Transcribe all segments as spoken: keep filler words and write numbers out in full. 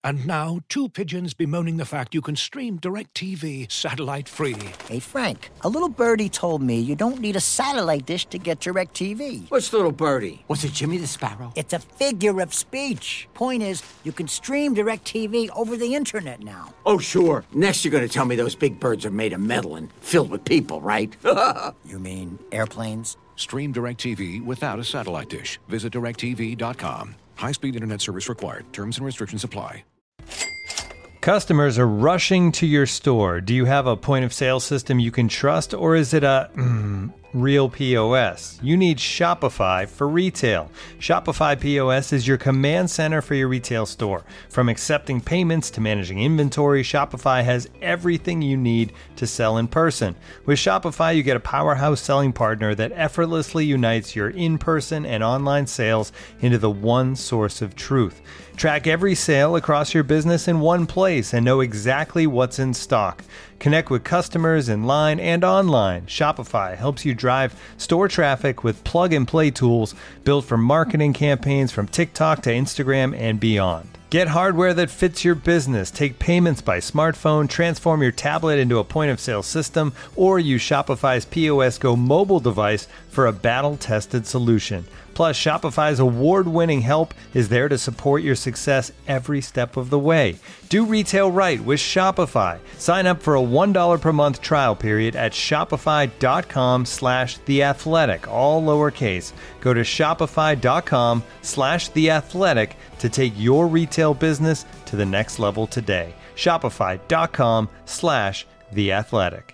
And now, two pigeons bemoaning the fact you can stream DirecTV satellite-free. Hey, Frank, a little birdie told me you don't need a satellite dish to get DirecTV. What's little birdie? Was it Jimmy the Sparrow? It's a figure of speech. Point is, you can stream DirecTV over the internet now. Oh, sure. Next you're going to tell me those big birds are made of metal and filled with people, right? You mean airplanes? Stream DirecTV without a satellite dish. Visit direct T V dot com. High-speed internet service required. Terms and restrictions apply. Customers are rushing to your store. Do you have a point-of-sale system you can trust, or is it a mm, real P O S? You need Shopify for retail. Shopify P O S is your command center for your retail store. From accepting payments to managing inventory, Shopify has everything you need to sell in person. With Shopify, you get a powerhouse selling partner that effortlessly unites your in-person and online sales into the one source of truth. Track every sale across your business in one place and know exactly what's in stock. Connect with customers in line and online. Shopify helps you drive store traffic with plug-and-play tools built for marketing campaigns from TikTok to Instagram and beyond. Get hardware that fits your business. Take payments by smartphone, transform your tablet into a point-of-sale system, or use Shopify's P O S Go mobile device for a battle-tested solution. Plus, Shopify's award-winning help is there to support your success every step of the way. Do retail right with Shopify. Sign up for a one dollar per month trial period at shopify.com slash theathletic, all lowercase. Go to shopify.com slash theathletic to take your retail business to the next level today. Shopify.com slash theathletic.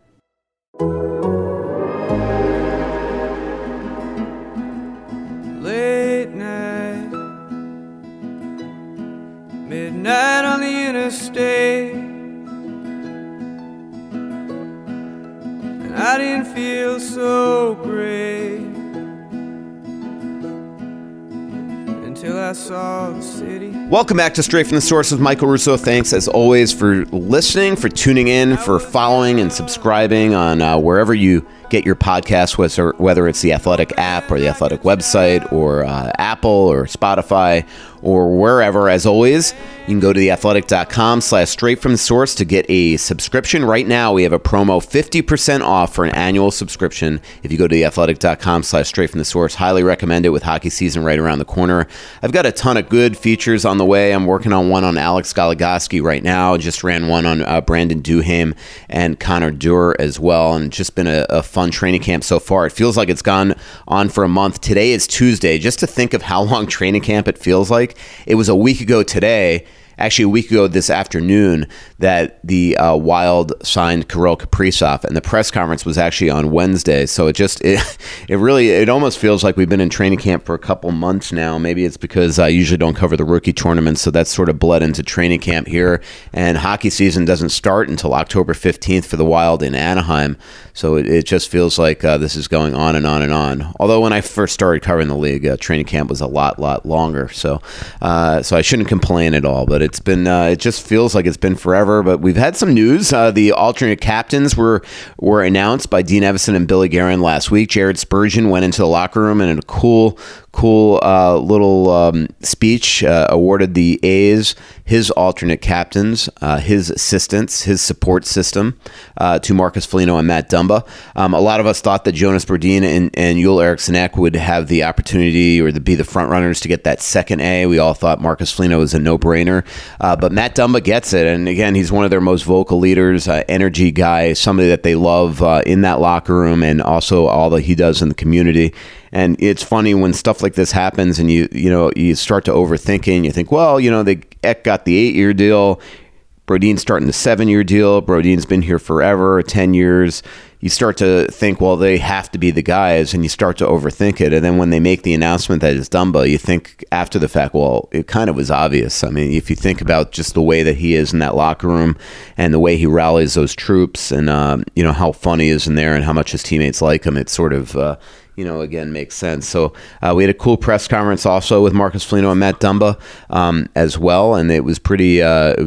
Late night, midnight on the interstate, and I didn't feel so great until I saw the city. Welcome back to Straight from the Source with Michael Russo. Thanks, as always, for listening, for tuning in, for following and subscribing on uh, wherever you get your podcasts, whether it's the Athletic app or the Athletic website or uh, Apple or Spotify or wherever. As always, you can go to theathletic.com slash straight from the source to get a subscription. Right now, we have a promo fifty percent off for an annual subscription. If you go to theathletic.com slash straight from the source, highly recommend it with hockey season right around the corner. I've got a ton of good features on the way. I'm working on one on Alex Goligoski right now. Just ran one on uh, Brandon Duhaime and Connor Dewar as well, and just been a, a fun training camp so far. It feels like it's gone on for a month. Today is Tuesday. Just to think of how long training camp it feels like. It was a week ago today, actually a week ago this afternoon, that the uh, Wild signed Kirill Kaprizov, and the press conference was actually on Wednesday. So it just, it, it really, it almost feels like we've been in training camp for a couple months now. Maybe it's because I usually don't cover the rookie tournament, so that's sort of bled into training camp here. And hockey season doesn't start until October fifteenth for the Wild in Anaheim. So it, it just feels like uh, this is going on and on and on. Although when I first started covering the league, uh, training camp was a lot, lot longer. So, uh, so I shouldn't complain at all. But it's been, uh, it just feels like it's been forever. But we've had some news. Uh, the alternate captains were were announced by Dean Evison and Billy Guerin last week. Jared Spurgeon went into the locker room and in a cool, cool uh, little um, speech uh, awarded the A's his alternate captains, uh, his assistants, his support system uh, to Marcus Foligno and Matt Dumba. Um, a lot of us thought that Jonas Brodin and, and Joel Eriksson Ek would have the opportunity or to be the front runners to get that second A. We all thought Marcus Foligno was a no-brainer, uh, but Matt Dumba gets it. And again, he's one of their most vocal leaders, uh, energy guy, somebody that they love uh, in that locker room, and also all that he does in the community. And it's funny when stuff like this happens and you you know you start to overthink it and you think, well, you know, they Ek got the eight-year deal, Brodin's starting the seven-year deal, Brodin's been here forever, ten years. You start to think, well, they have to be the guys, and you start to overthink it. And then when they make the announcement that it's Dumba, you think after the fact, well, it kind of was obvious. I mean, if you think about just the way that he is in that locker room and the way he rallies those troops and, um, you know, how fun he is in there and how much his teammates like him, it sort of... Uh, you know, again, makes sense. So uh, we had a cool press conference also with Marcus Foligno and Matt Dumba um, as well, and it was pretty. Uh, it was.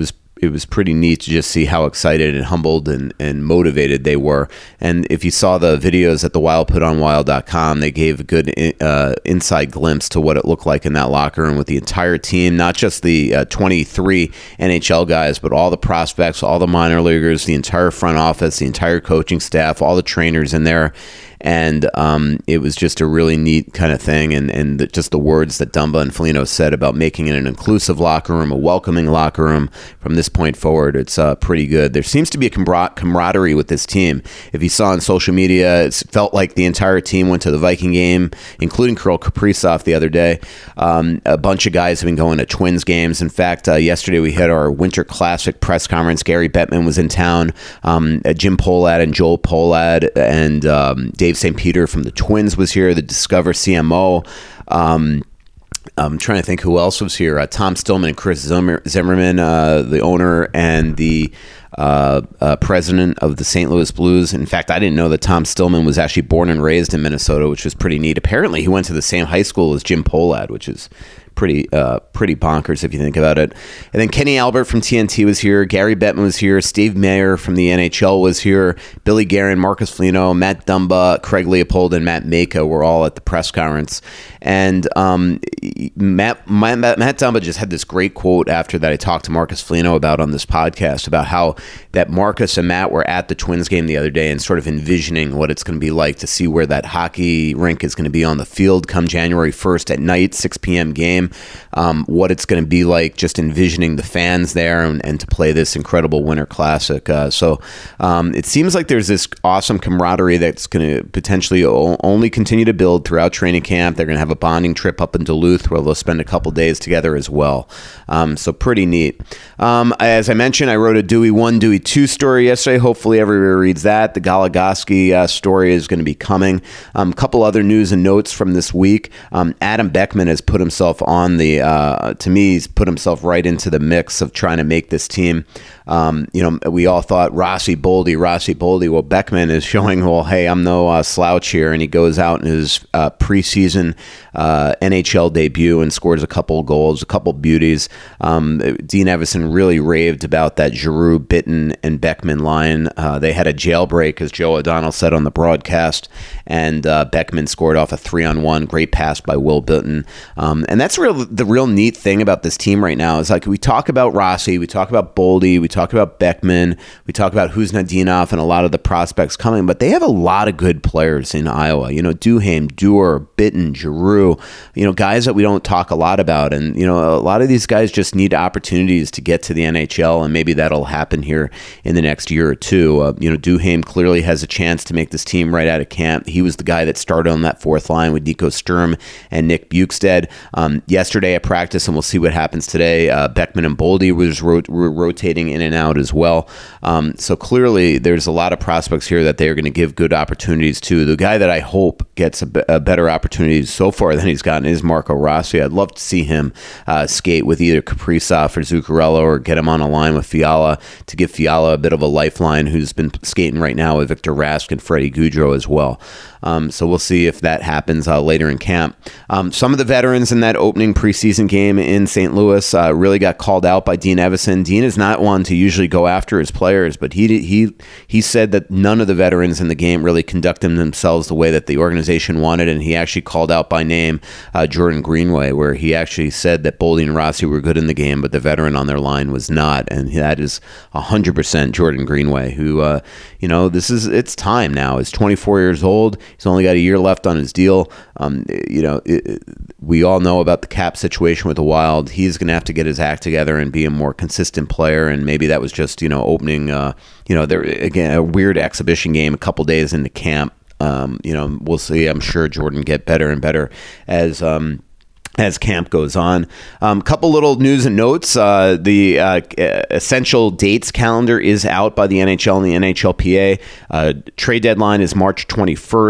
it was pretty neat to just see how excited and humbled and, and motivated they were. And if you saw the videos that the Wild put on wild dot com, they gave a good uh, inside glimpse to what it looked like in that locker room with the entire team, not just the uh, twenty-three N H L guys, but all the prospects, all the minor leaguers, the entire front office, the entire coaching staff, all the trainers in there. And um, it was just a really neat kind of thing. And, and the, just the words that Dumba and Foligno said about making it an inclusive locker room, a welcoming locker room from this point forward, it's uh, pretty good. There seems to be a camar- camaraderie with this team. If you saw on social media, it felt like the entire team went to the Viking game, including Kirill Kaprizov the other day. Um, a bunch of guys have been going to Twins games. In fact, uh, yesterday we had our Winter Classic press conference. Gary Bettman was in town. Um, uh, Jim Pohlad and Joel Pohlad and um, Dave Saint Peter from the Twins was here, the Discover C M O. Um, I'm trying to think who else was here. Uh, Tom Stillman and Chris Zimmer, Zimmerman, uh, the owner and the uh, uh, president of the Saint Louis Blues. In fact, I didn't know that Tom Stillman was actually born and raised in Minnesota, which was pretty neat. Apparently, he went to the same high school as Jim Pohlad, which is pretty uh, pretty bonkers if you think about it. And then Kenny Albert from T N T was here. Gary Bettman was here. Steve Mayer from the N H L was here. Billy Guerin, Marcus Foligno, Matt Dumba, Craig Leopold, and Matt Maka were all at the press conference. And um, Matt, Matt, Matt Dumba just had this great quote after that I talked to Marcus Foligno about on this podcast about how that Marcus and Matt were at the Twins game the other day and sort of envisioning what it's going to be like to see where that hockey rink is going to be on the field come January first at night, six p.m. game. Um, what it's going to be like, just envisioning the fans there and, and to play this incredible Winter Classic. Uh, so um, it seems like there's this awesome camaraderie that's going to potentially o- only continue to build throughout training camp. They're going to have a bonding trip up in Duluth where they'll spend a couple days together as well. Um, so pretty neat. Um, as I mentioned, I wrote a Dewey one, Dewey two story yesterday. Hopefully everybody reads that. The Goligoski uh, story is going to be coming. A um, couple other news and notes from this week. Um, Adam Beckman has put himself on on the, uh, to me, he's put himself right into the mix of trying to make this team. Um, you know, we all thought Rossi, Boldy, Rossi, Boldy. Well, Beckman is showing, well, hey, I'm no uh, slouch here. And he goes out in his uh, preseason uh, N H L debut and scores a couple goals, a couple beauties. Um, Dean Evison really raved about that Giroux, Bitton, and Beckman line. Uh, they had a jailbreak, as Joe O'Donnell said on the broadcast, and uh, Beckman scored off a three-on-one. Great pass by Will Bitton. Um, and that's real. The real neat thing about this team right now is like we talk about Rossi, we talk about Boldy, we talk about Beckman, we talk about Kuznetsov and a lot of the prospects coming, but they have a lot of good players in Iowa. You know, Duhaime, Dewar, Bitton, Giroux, you know, guys that we don't talk a lot about. And, you know, a lot of these guys just need opportunities to get to the N H L, and maybe that'll happen here in the next year or two. Uh, you know, Duhaime clearly has a chance to make this team right out of camp. He was the guy that started on that fourth line with Nico Sturm and Nick Bukestad. Um, yesterday at practice, and we'll see what happens today, uh, Beckman and Boldy was ro- were rotating in and out as well. Um, so clearly there's a lot of prospects here that they're going to give good opportunities to. The guy that I hope gets a, b- a better opportunity so far than he's gotten is Marco Rossi. I'd love to see him uh, skate with either Kaprizov or Zuccarello, or get him on a line with Fiala to give Fiala a bit of a lifeline, who's been skating right now with Victor Rask and Freddie Gaudreau as well. Um, so we'll see if that happens uh, later in camp. Um, some of the veterans in that opening preseason game in Saint Louis uh, really got called out by Dean Evison. Dean is not one to usually go after his players, but he he he said that none of the veterans in the game really conducted themselves the way that the organization wanted, and he actually called out by name uh, Jordan Greenway, where he actually said that Boldy and Rossi were good in the game, but the veteran on their line was not, and that is one hundred percent Jordan Greenway, who, uh, you know, this is, it's time now. He's twenty-four years old. He's only got a year left on his deal. Um, you know, it, we all know about the cap situation with the Wild. He's going to have to get his act together and be a more consistent player. And maybe that was just, you know, opening, uh, you know, there again, a weird exhibition game a couple days into camp. Um, you know, we'll see. I'm sure Jordan get better and better as, um, as camp goes on. A um, couple little news and notes. Uh, the uh, essential dates calendar is out by the N H L and the N H L P A. Uh, trade deadline is March twenty-first.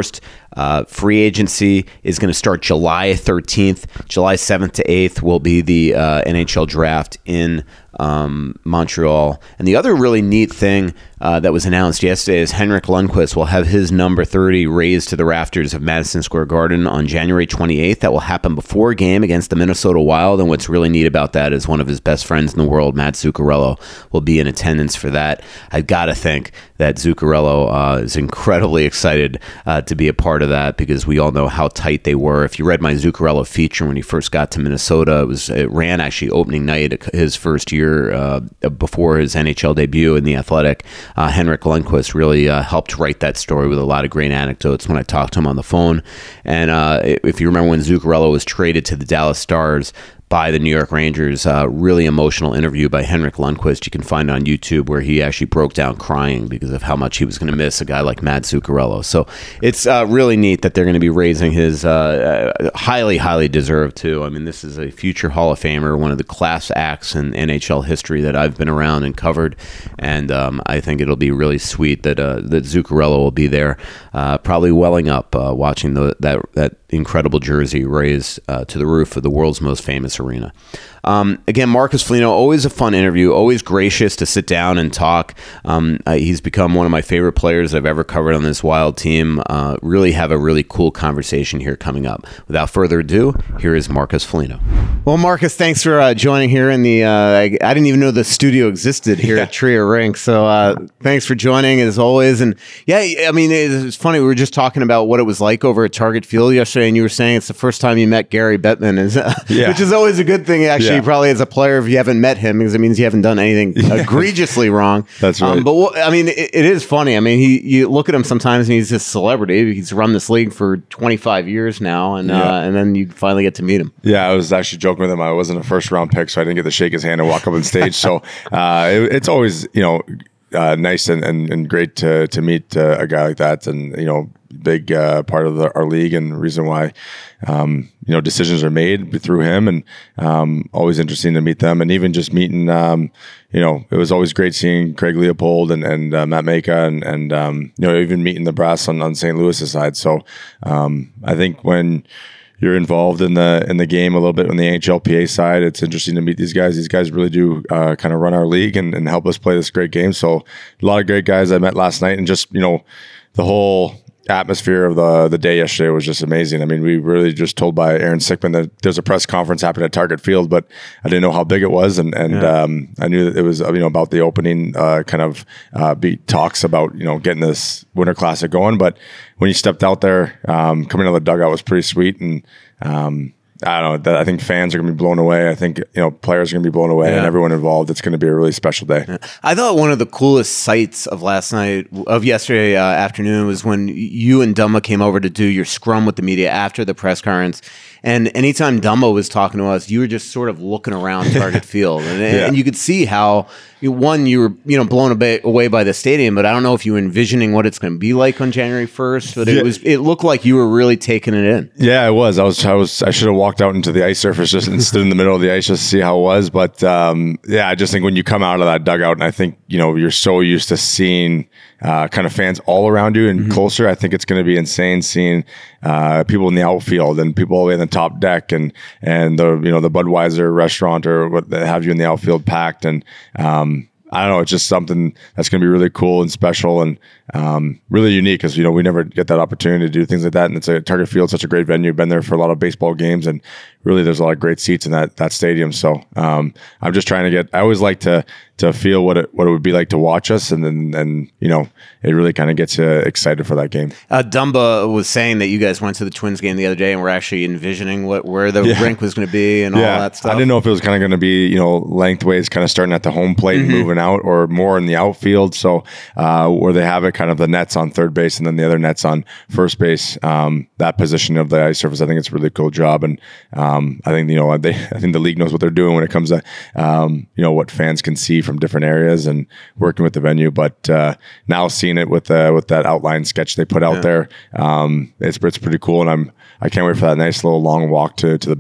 Uh, free agency is going to start July thirteenth. July seventh to eighth will be the uh, N H L draft in um, Montreal. And the other really neat thing uh, that was announced yesterday is Henrik Lundqvist will have his number thirty raised to the rafters of Madison Square Garden on January twenty-eighth. That will happen before a game against the Minnesota Wild. And what's really neat about that is one of his best friends in the world, Matt Zuccarello, will be in attendance for that. I've got to think that Zuccarello uh, is incredibly excited uh, to be a part of that, because we all know how tight they were. If you read my Zuccarello feature when he first got to Minnesota, it was it ran actually opening night his first year uh, before his N H L debut in The Athletic. Uh, Henrik Lundqvist really uh, helped write that story with a lot of great anecdotes when I talked to him on the phone. And uh, if you remember when Zuccarello was traded to the Dallas Stars by the New York Rangers, uh, really emotional interview by Henrik Lundqvist you can find on YouTube, where he actually broke down crying because of how much he was going to miss a guy like Matt Zuccarello. So it's uh, really neat that they're going to be raising his uh, uh, highly, highly deserved too. I mean, this is a future Hall of Famer, one of the class acts in N H L history that I've been around and covered, and um, I think it'll be really sweet that uh, that Zuccarello will be there, uh, probably welling up uh, watching the, that that incredible jersey raised uh, to the roof of the world's most famous arena. Um, again, Marcus Foligno, always a fun interview, always gracious to sit down and talk. Um, uh, he's become one of my favorite players I've ever covered on this Wild team. Uh, really have a really cool conversation here coming up. Without further ado, here is Marcus Foligno. Well, Marcus, thanks for uh, joining here in the, uh, I, I didn't even know the studio existed here yeah. at Tria Rink. So uh, thanks for joining as always. And yeah, I mean, it's funny. We were just talking about what it was like over at Target Field yesterday, and you were saying it's the first time you met Gary Bettman, is, yeah. which is always a good thing, actually. Yeah. Probably as a player, if you haven't met him, because it means you haven't done anything yeah. egregiously wrong. That's right. Um, but what, I mean, it, it is funny. I mean, he you look at him sometimes, and he's a celebrity. He's run this league for twenty-five years now, and yeah. uh, and then you finally get to meet him. Yeah, I was actually joking with him. I wasn't a first round pick, so I didn't get to shake his hand and walk up on stage. So uh, it, it's always, you know, uh, nice and, and, and great to to meet uh, a guy like that, and you know, big uh, part of the, our league, and reason why um, you know decisions are made through him, and um, always interesting to meet them, and even just meeting. Um, you know, it was always great seeing Craig Leopold and and uh, Matt Maka, and and um, you know, even meeting the brass on, on Saint Louis's side. So um, I think when you're involved in the in the game a little bit on the N H L P A side, it's interesting to meet these guys. These guys really do uh, kind of run our league and, and help us play this great game. So a lot of great guys I met last night, and just, you know, the whole atmosphere of the the day yesterday was just amazing. I mean, we really just told by Aaron Sickman that there's a press conference happening at Target Field, but I didn't know how big it was, and and yeah. um, I knew that it was, you know, about the opening uh, kind of uh, beat talks about, you know, getting this Winter Classic going. But when you stepped out there, um, coming out of the dugout was pretty sweet, and um, I don't know, that I think fans are going to be blown away. I think, you know, players are going to be blown away, yeah. and everyone involved. It's going to be a really special day. Yeah. I thought one of the coolest sights of last night, of yesterday uh, afternoon, was when you and Dumba came over to do your scrum with the media after the press conference. And anytime Dumba was talking to us, you were just sort of looking around Target Field, and, yeah. and you could see how, you, one, you were, you know, blown away by the stadium, but I don't know if you were envisioning what it's going to be like on January first. But it yeah. was, it looked like you were really taking it in. Yeah, I was. I was. I was. I should have walked out into the ice surface just and stood in the middle of the ice just to see how it was. But um, yeah, I just think when you come out of that dugout, and I think, you know, you're so used to seeing uh, kind of fans all around you and mm-hmm. closer. I think it's going to be insane seeing uh, people in the outfield and people all the way in the top deck, and and the, you know, the Budweiser restaurant or what they have you in the outfield packed. And um, I don't know, it's just something that's going to be really cool and special, and um, really unique, because, you know, we never get that opportunity to do things like that. And it's a Target Field, such a great venue. Been there for a lot of baseball games, and really there's a lot of great seats in that that stadium. So um, I'm just trying to get. I always like to to feel what it what it would be like to watch us, and then and you know, it really kind of gets you excited for that game. Uh, Dumba was saying that you guys went to the Twins game the other day and were actually envisioning what where the yeah. rink was going to be and yeah. all that stuff. I didn't know if it was kind of going to be, you know, lengthways, kind of starting at the home plate mm-hmm. and moving out, or more in the outfield. So uh, where they have it, kind of the nets on third base and then the other nets on first base. Um, that position of the ice surface, I think it's a really cool job, and um, I think, you know, they I think the league knows what they're doing when it comes to um, you know, what fans can see from different areas and working with the venue. But uh, now seeing it with uh, with that outline sketch they put out yeah. there, um, it's it's pretty cool, and I'm I can't wait for that nice little long walk to to the bench.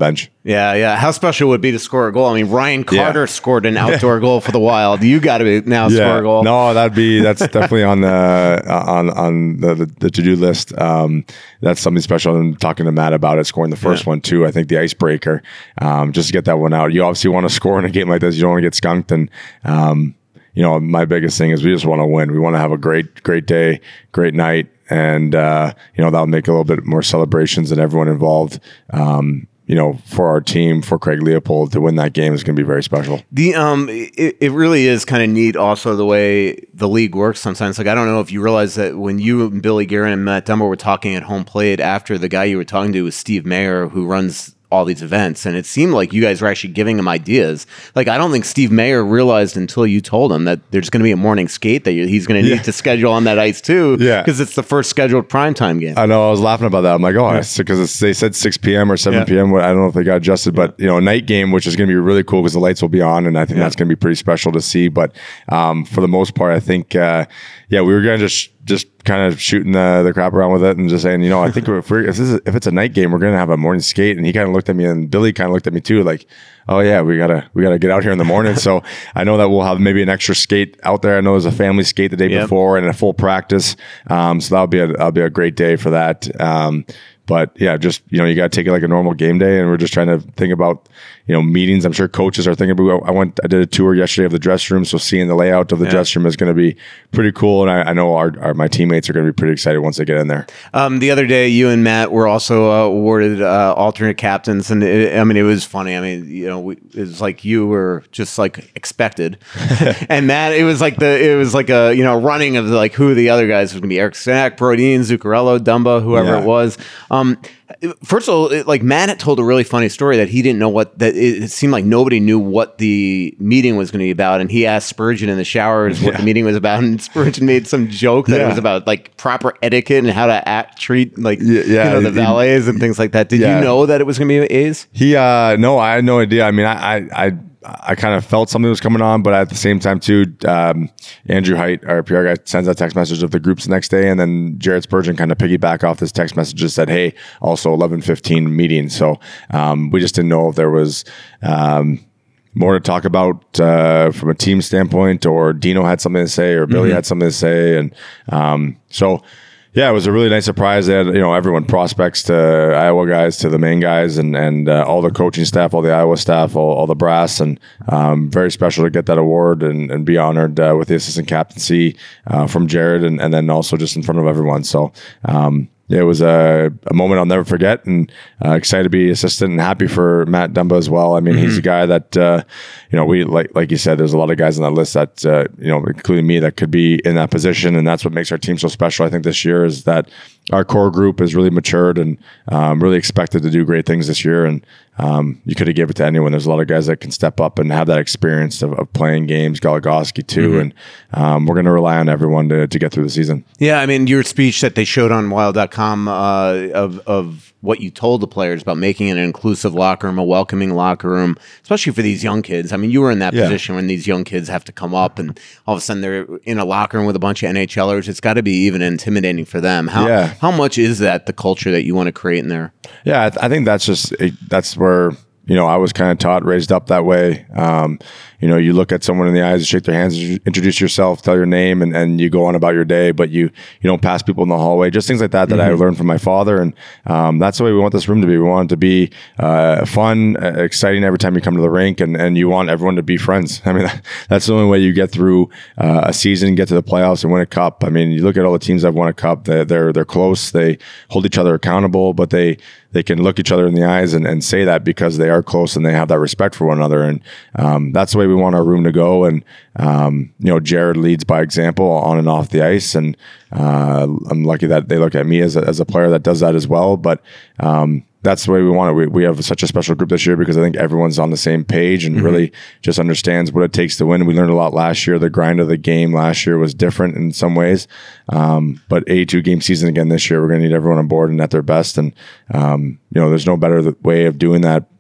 Yeah, yeah. How special would it be to score a goal? I mean, Ryan Carter Yeah. scored an outdoor goal for the Wild. You got to now score a goal. No, that'd be that's definitely on the on on the, the, the to do list. Um, that's something special. I'm talking to Matt about it, scoring the first Yeah. one too. I think the icebreaker, um, just to get that one out. You obviously want to score in a game like this. You don't want to get skunked. And um, you know, my biggest thing is we just want to win. We want to have a great great day, great night, and uh, you know that'll make a little bit more celebrations and everyone involved. Um, you know, for our team, for Craig Leopold to win that game is going to be very special. The um, it, it really is kind of neat. Also, the way the league works sometimes. Like I don't know if you realize that when you and Billy Guerin and Matt Dumba were talking at home plate after, the guy you were talking to was Steve Mayer, who runs all these events, and it seemed like you guys were actually giving him ideas. Like I don't think Steve Mayer realized until you told him that there's going to be a morning skate that he's going to need Yeah. to schedule on that ice too. Yeah. because it's the first scheduled primetime game. I know. I was laughing about that. I'm like, oh, because they said six p.m. or seven Yeah. p.m. I don't know if they got adjusted, but you know, a night game, which is going to be really cool because the lights will be on, and I think Yeah. that's going to be pretty special to see. But um, for the most part, I think, uh, yeah, we were going to just just kind of shooting the, the crap around with it and just saying, you know, I think if we're if, this is, if it's a night game, we're going to have a morning skate. And he kind of looked at me, and Billy kind of looked at me too, like, oh yeah, we gotta we gotta get out here in the morning. So I know that we'll have maybe an extra skate out there. I know there's a family skate the day Yep. before and a full practice. Um, so that'll be a that'll be a great day for that. Um, but yeah, just you know, you got to take it like a normal game day, and we're just trying to think about you know meetings. I'm sure coaches are thinking about. I went, I did a tour yesterday of the dressing room, so seeing the layout of the Yeah. dressing room is going to be pretty cool. And I, I know our, our my teammates are going to be pretty excited once they get in there. Um, the other day, you and Matt were also uh, awarded uh, alternate captains, and it, I mean, it was funny. I mean, you know, we, it was like you were just like expected, and Matt, it was like the it was like a you know running of like who the other guys was going to be: Eric Stack, Brodeen, Zuccarello, Dumba, whoever Yeah. it was. Um, first of all, it, like Matt had told a really funny story that he didn't know what that it, it seemed like nobody knew what the meeting was going to be about, and he asked Spurgeon in the showers what Yeah. the meeting was about, and Spurgeon made some joke that it Yeah. was about like proper etiquette and how to act, treat like Yeah, yeah, you know the he- valets and things like that. Did Yeah. you know that it was going to be A's? He, uh, no, I had no idea. I mean, I, I, I, I kind of felt something was coming on, but at the same time too, um, Andrew Height, our P R guy, sends a text message of the groups the next day, and then Jared Spurgeon kind of piggyback off this text message and said, "Hey, also eleven fifteen meeting." So um, we just didn't know if there was. Um, more to talk about uh, from a team standpoint, or Dino had something to say, or Billy Mm-hmm. had something to say, and um, so yeah, it was a really nice surprise. They had, you know, everyone, prospects to Iowa guys to the main guys, and and uh, all the coaching staff, all the Iowa staff, all, all the brass, and um, very special to get that award and, and be honored uh, with the assistant captaincy uh, from Jared, and, and then also just in front of everyone. So. Um, It was a, a moment I'll never forget, and uh, excited to be assistant and happy for Matt Dumba as well. I mean, he's a guy that, uh, you know, we, like like you said, there's a lot of guys on that list that, uh, you know, including me, that could be in that position. And that's what makes our team so special, I think, this year, is that our core group is really matured and um, really expected to do great things this year. And um, you could have given it to anyone. There's a lot of guys that can step up and have that experience of, of playing games, Goligoski too. Mm-hmm. And um, we're going to rely on everyone to, to get through the season. Yeah, I mean, your speech that they showed on wild dot com uh, of of what you told the players about making it an inclusive locker room, a welcoming locker room, especially for these young kids. I mean, you were in that Yeah. position when these young kids have to come up and all of a sudden they're in a locker room with a bunch of NHLers. It's got to be even intimidating for them. How Yeah. how much is that the culture that you want to create in there? Yeah, I, th- I think that's just that's where you know I was kind of taught, raised up that way. Um, you know, you look at someone in the eyes, shake their hands, introduce yourself, tell your name, and, and you go on about your day. But you you don't pass people in the hallway. Just things like that that I learned from my father, and um, that's the way we want this room to be. We want it to be uh, fun, uh, exciting every time you come to the rink, and, and you want everyone to be friends. I mean, that, that's the only way you get through uh, a season, get to the playoffs, and win a cup. I mean, you look at all the teams that have won a cup. They're they're, they're close. They hold each other accountable, but they they can look each other in the eyes and, and say that because they are close and they have that respect for one another. And um, that's the way we want our room to go. And, um, you know, Jared leads by example on and off the ice. And uh, I'm lucky that they look at me as a, as a player that does that as well. But um, that's the way we want it. We, we have such a special group this year because I think everyone's on the same page and really just understands what it takes to win. We learned a lot last year. The grind of the game last year was different in some ways. Um, but eighty-two game season again this year, we're going to need everyone on board and at their best. And, um, you know, there's no better way of doing that than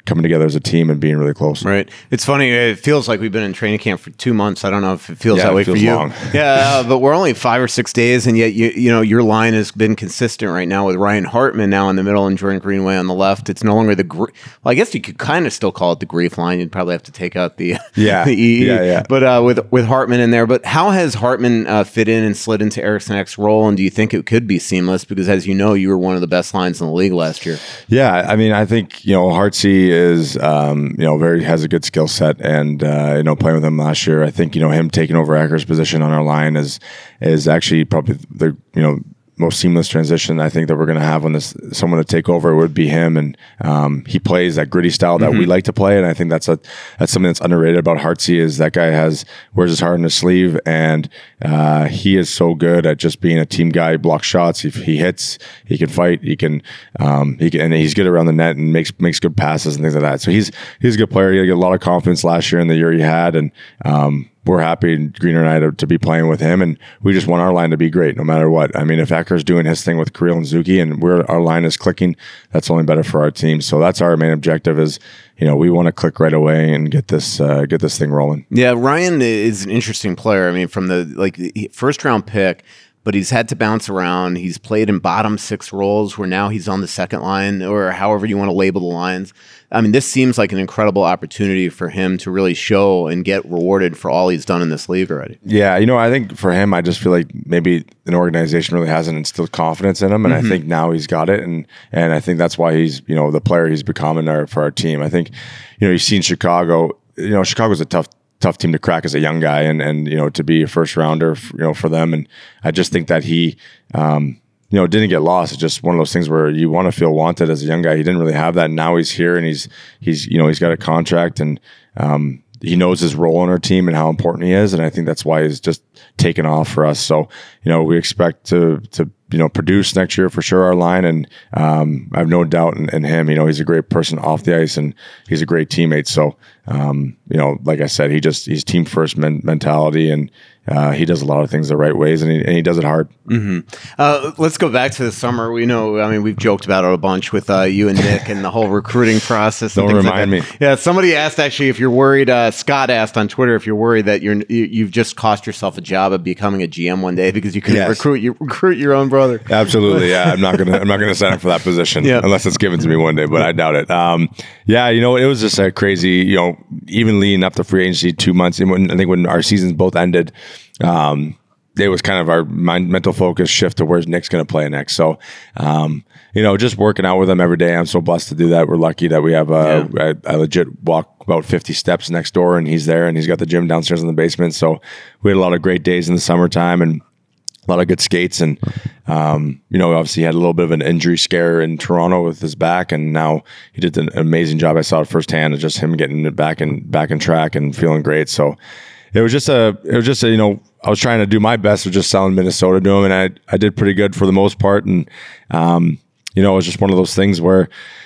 coming together as a team and being really close. Right. It's funny. It feels like we've been in training camp for two months. I don't know if it feels Yeah, that it way feels for you. long. Yeah, uh, but we're only five or six days, and yet you you know your line has been consistent right now with Ryan Hartman now in the middle and Jordan Greenway on the left. It's no longer the gr- well, I guess you could kind of still call it the grief line. You'd probably have to take out the Yeah. the E E. Yeah, yeah. But uh, with with Hartman in there, but how has Hartman uh, fit in and slid into Eriksson Ek's role? And do you think it could be seamless? Because as you know, you were one of the best lines in the league last year. Yeah, I mean, I think you know Hartsey is um, you know very has a good skill set, and uh, you know playing with him last year, I think you know him taking over Ecker's position on our line is is actually probably the you know most seamless transition I think that we're going to have when this someone to take over would be him, and um, he plays that gritty style that mm-hmm. we like to play, and I think that's a that's something that's underrated about Hartsey is that guy has wears his heart on his sleeve, and uh, he is so good at just being a team guy. He blocks shots, if he hits, he can fight, he can um, he can, and he's good around the net and makes makes good passes and things like that. So he's he's a good player. He had a lot of confidence last year in the year he had, and um, we're happy, Greener and I, to, to be playing with him, and we just want our line to be great no matter what. I mean, if Ecker's doing his thing with Kirill and Zuki and we're, our line is clicking, that's only better for our team. So that's our main objective is, you know, we want to click right away and get this uh, get this thing rolling. Yeah, Ryan is an interesting player. I mean, from the like first round pick, but he's had to bounce around. He's played in bottom six roles where now he's on the second line or however you want to label the lines. I mean, this seems like an incredible opportunity for him to really show and get rewarded for all he's done in this league already. Yeah, you know, I think for him, I just feel like maybe an organization really hasn't instilled confidence in him, and mm-hmm. I think now he's got it, and and I think that's why he's, you know, the player he's become in our, for our team. I think, you know, you've seen Chicago. You know, Chicago's a tough tough team to crack as a young guy, and and you know, to be a first rounder, you know, for them, and I just think that he. Um, you know, didn't get lost. It's just one of those things where you want to feel wanted as a young guy. He didn't really have that. And now he's here and he's, he's, you know, he's got a contract, and um, he knows his role on our team and how important he is. And I think that's why he's just taken off for us. So, you know, we expect to, to, you know, produce next year for sure, our line. And um, I have no doubt in, in him. You know, he's a great person off the ice and he's a great teammate. So, um, you know, like I said, he just, he's team first men- mentality, and Uh, he does a lot of things the right ways, and he, and he does it hard. Mm-hmm. Uh, let's go back to the summer. We know, I mean, we've joked about it a bunch with uh, you and Nick and the whole recruiting process. And Don't things remind like me. Yeah, somebody asked actually if you're worried. Uh, Scott asked on Twitter if you're worried that you're you, you've just cost yourself a job of becoming a G M one day because you couldn't Yes. recruit you recruit your own brother. Absolutely, yeah. I'm not gonna I'm not gonna sign up for that position Yeah. unless it's given to me one day, but I doubt it. Um, yeah, you know, it was just a crazy, you know, even leading up to free agency two months. And when, I think when our seasons both ended. Um, it was kind of our mind, mental focus shift to where's Nick's going to play next. So, um, you know, just working out with him every day. I'm so blessed to do that. We're lucky that we have a, yeah. a, a legit walk about fifty steps next door, and he's there, and he's got the gym downstairs in the basement. So we had a lot of great days in the summertime and a lot of good skates. And, um, you know, obviously he had a little bit of an injury scare in Toronto with his back, and now he did an amazing job. I saw it firsthand of just him getting it back and back in track and feeling great. So it was just a, it was just a, you know, I was trying to do my best with just selling Minnesota to him, and I I did pretty good for the most part. And um, you know, it was just one of those things where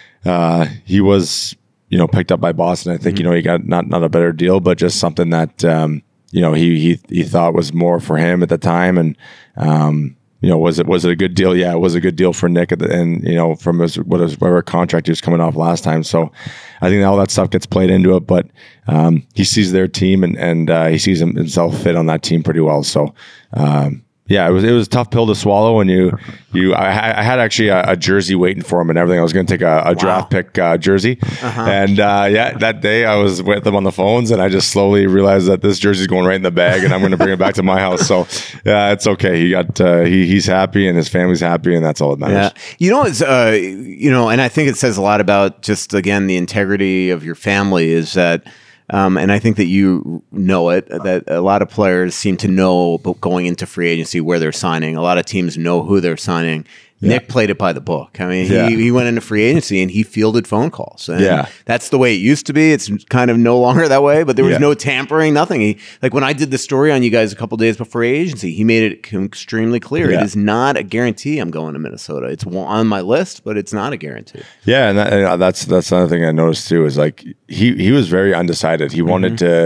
uh, he was, you know, picked up by Boston. I think mm-hmm. you know he got not not a better deal, but just something that um, you know he he he thought was more for him at the time. And um, you know, was it was it a good deal? Yeah, it was a good deal for Nick at the end. You know, from his what his whatever contract he was coming off last time. So I think all that stuff gets played into it, but um, he sees their team and and uh, he sees him, himself fit on that team pretty well. So um, yeah, it was it was a tough pill to swallow. When you you I, I had actually a, a jersey waiting for him and everything. I was going to take a, a wow. draft pick uh, jersey, uh-huh. and uh, yeah, that day I was with them on the phones, and I just slowly realized that this jersey's going right in the bag, and I'm going to bring it back to my house. So yeah, it's okay. He got uh, he he's happy, and his family's happy, and that's all that matters. Yeah, you know, it's uh, you know, and I think it says a lot about just again the integrity of your family is that. Um, and I think that you know it, that a lot of players seem to know going into free agency where they're signing. A lot of teams know who they're signing. Yeah. Nick played it by the book. I mean, yeah. he, he went into free agency and he fielded phone calls. And yeah. that's the way it used to be. It's kind of no longer that way, but there was yeah. no tampering, nothing. He, like when I did the story on you guys a couple days before agency, he made it extremely clear. Yeah. It is not a guarantee I'm going to Minnesota. It's on my list, but it's not a guarantee. Yeah, and, that, and that's that's another thing I noticed too is like he he was very undecided. He wanted mm-hmm. to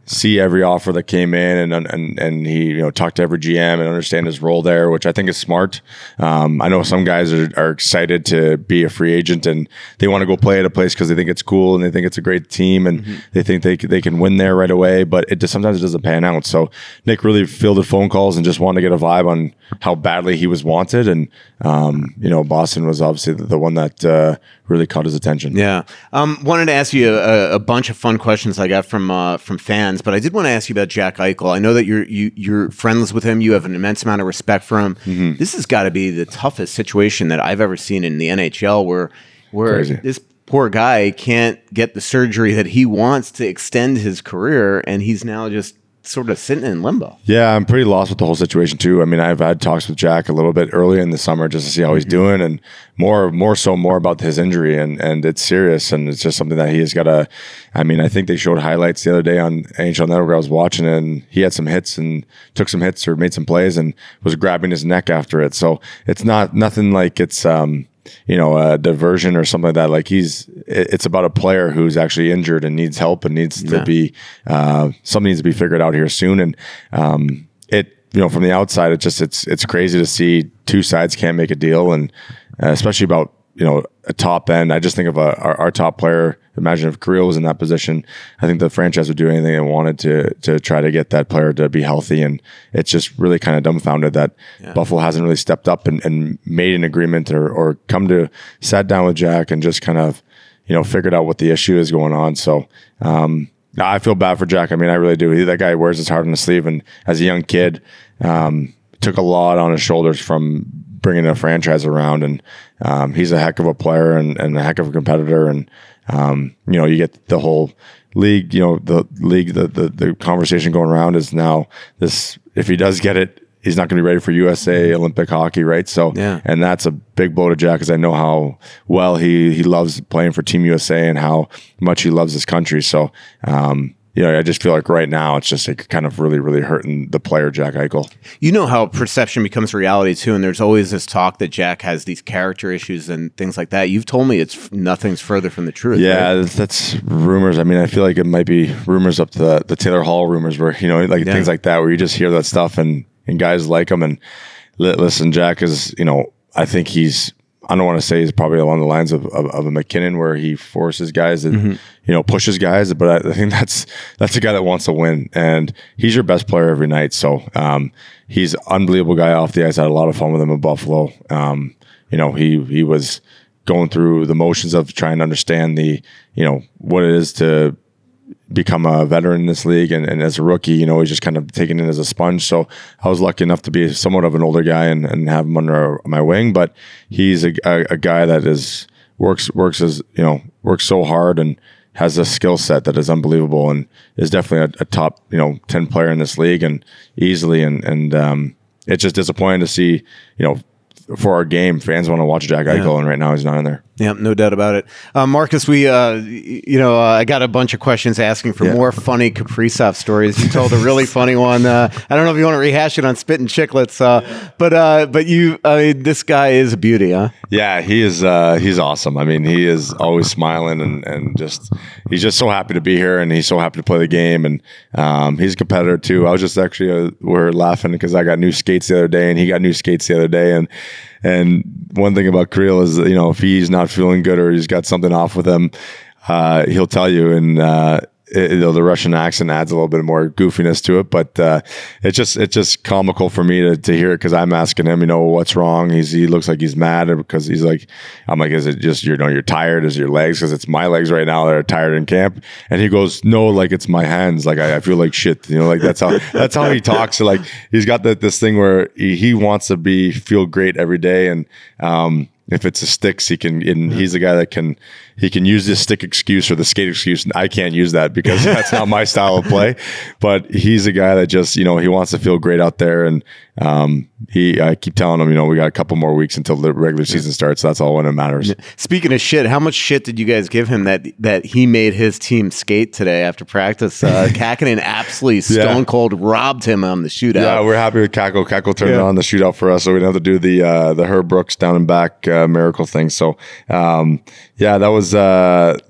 see every offer that came in, and and and he you know talked to every G M and understand his role there, which I think is smart. Um, I know some guys are, are excited to be a free agent and they want to go play at a place because they think it's cool and they think it's a great team and mm-hmm. they think they they can win there right away, but it just, sometimes it doesn't pan out. So Nick really fielded phone calls and just wanted to get a vibe on how badly he was wanted, and um, you know Boston was obviously the, the one that uh, really caught his attention. Yeah, um, wanted to ask you a, a bunch of fun questions I got from uh, from fans, but I did want to ask you about Jack Eichel. I know that you're you, you're friends with him. You have an immense amount of respect for him. Mm-hmm. This has got to be the toughest situation that I've ever seen in the N H L, where where Crazy. This poor guy can't get the surgery that he wants to extend his career, and he's now just sort of sitting in limbo. Yeah, I'm pretty lost with the whole situation too. I mean, I've had talks with Jack a little bit earlier in the summer just to see how he's doing, and more, more so more about his injury, and and it's serious, and it's just something that he has got to. I mean, I think they showed highlights the other day on N H L Network. I was watching it, and he had some hits and took some hits or made some plays and was grabbing his neck after it. So it's not nothing like it's. Um, you know, a diversion or something like that. Like he's, it's about a player who's actually injured and needs help and needs yeah. to be, uh, something needs to be figured out here soon. And, um, it, you know, from the outside, it just, it's, it's crazy to see two sides can't make a deal. And uh, especially about, you know, a top end. I just think of a, our, our top player. Imagine if Creel was in that position. I think the franchise would do anything they wanted to to try to get that player to be healthy. And it's just really kind of dumbfounded that yeah. Buffalo hasn't really stepped up and, and made an agreement or or come to sat down with Jack and just kind of, you know, figured out what the issue is going on. So um, I feel bad for Jack. I mean, I really do. He, that guy wears his heart on his sleeve. And as a young kid, um, took a lot on his shoulders from bringing a franchise around, and um, he's a heck of a player and, and a heck of a competitor. And um, you know, you get the whole league. You know, the league. The, the the conversation going around is now this: if he does get it, he's not going to be ready for U S A Olympic hockey, right? So, yeah. and that's a big blow to Jack, because I know how well he he loves playing for Team U S A and how much he loves his country. So. Um, You know, I just feel like right now it's just like kind of really, really hurting the player, Jack Eichel. You know how perception becomes reality too, and there's always this talk that Jack has these character issues and things like that. You've told me it's nothing's further from the truth. Yeah, right? that's, that's rumors. I mean, I feel like it might be rumors up to the, the Taylor Hall rumors, where you know, like yeah. things like that, where you just hear that stuff and and guys like him. And li- listen, Jack is, you know, I think he's. I don't want to say he's probably along the lines of, of, of a McKinnon, where he forces guys and mm-hmm. you know pushes guys, but I, I think that's that's a guy that wants to win, and he's your best player every night. So um, he's an unbelievable guy off the ice. I had a lot of fun with him in Buffalo. Um, you know, he he was going through the motions of trying to understand the you know what it is to become a veteran in this league, and, and as a rookie, you know, he's just kind of taken it as a sponge. So I was lucky enough to be somewhat of an older guy and, and have him under my wing, but he's a, a, a guy that is works works as you know works so hard and has a skill set that is unbelievable, and is definitely a, a top you know ten player in this league, and easily. And and um, it's just disappointing to see you know for our game, fans want to watch Jack Eichel, yeah. and right now he's not in there. Yeah, no doubt about it. Uh, Marcus, we, uh, you know, uh, I got a bunch of questions asking for yeah. more funny Kaprizov stories. You told a really funny one. Uh, I don't know if you want to rehash it on Spittin' Chicklets, uh, yeah. but uh, but you, I mean, this guy is a beauty, huh? Yeah, he is. Uh, he's awesome. I mean, he is always smiling and, and just he's just so happy to be here, and he's so happy to play the game. And um, he's a competitor too. I was just actually uh, we're laughing because I got new skates the other day, and he got new skates the other day, and. And one thing about Creel is, you know, if he's not feeling good or he's got something off with him, uh, he'll tell you. And uh, it, you know, the Russian accent adds a little bit more goofiness to it. But uh, it's just it's just comical for me to, to hear it, because I'm asking him, you know, what's wrong? He's he looks like he's mad, because he's like, I'm like, is it just you know you're tired? Is it your legs? Because it's my legs right now that are tired in camp. And he goes, no, like it's my hands. Like I, I feel like shit. You know, like that's how that's how he talks. So like he's got that this thing where he, he wants to be feel great every day, and um, if it's a sticks, he can. And he's the guy that can. He can use this stick excuse or the skate excuse. And I can't use that because that's not my style of play. But he's a guy that just, you know, he wants to feel great out there. And um, he, I keep telling him, you know, we got a couple more weeks until the regular season starts. That's all when it matters. Speaking of shit, how much shit did you guys give him that that he made his team skate today after practice? Uh, Kakkonen absolutely stone yeah. cold robbed him on the shootout. Yeah, we're happy with Kakko. Kakko turned yeah. on the shootout for us, so we didn't have to do the uh, the Herb Brooks down and back uh, miracle thing. So um, yeah, that was. Uh,